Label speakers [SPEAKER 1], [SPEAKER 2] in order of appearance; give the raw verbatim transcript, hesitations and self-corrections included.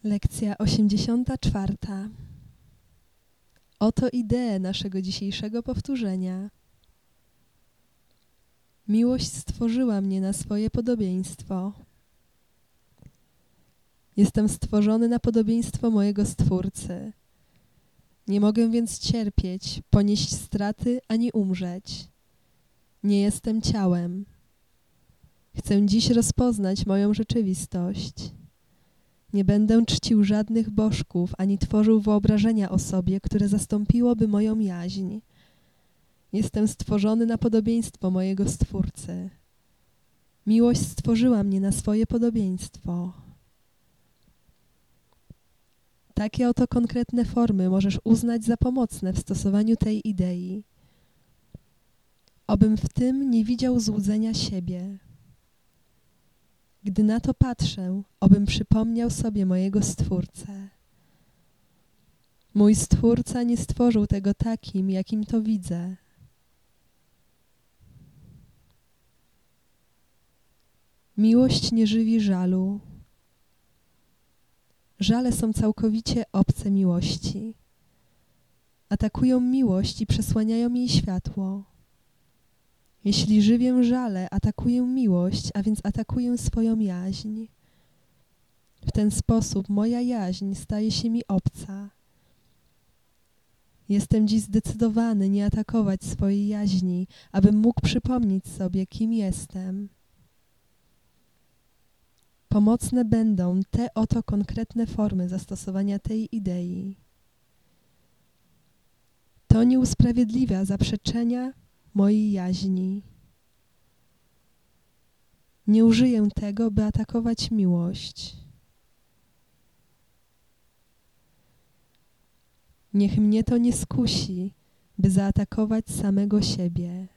[SPEAKER 1] Lekcja osiemdziesiąta czwarta. Oto idee naszego dzisiejszego powtórzenia. Miłość stworzyła mnie na swoje podobieństwo. Jestem stworzony na podobieństwo mojego Stwórcy. Nie mogę więc cierpieć, ponieść straty ani umrzeć. Nie jestem ciałem. Chcę dziś rozpoznać moją rzeczywistość. Nie będę czcił żadnych bożków, ani tworzył wyobrażenia o sobie, które zastąpiłoby moją jaźń. Jestem stworzony na podobieństwo mojego Stwórcy. Miłość stworzyła mnie na swoje podobieństwo. Takie oto konkretne formy możesz uznać za pomocne w stosowaniu tej idei. Obym w tym nie widział złudzenia siebie. Gdy na to patrzę, obym przypomniał sobie mojego Stwórcę. Mój Stwórca nie stworzył tego takim, jakim to widzę. Miłość nie żywi żalu. Żale są całkowicie obce miłości. Atakują miłość i przesłaniają jej światło. Jeśli żywię żale, atakuję miłość, a więc atakuję swoją jaźń. W ten sposób moja jaźń staje się mi obca. Jestem dziś zdecydowany nie atakować swojej jaźni, abym mógł przypomnieć sobie, kim jestem. Pomocne będą te oto konkretne formy zastosowania tej idei. To nie usprawiedliwia zaprzeczenia mojej jaźni. Nie użyję tego, by atakować miłość. Niech mnie to nie skusi, by zaatakować samego siebie.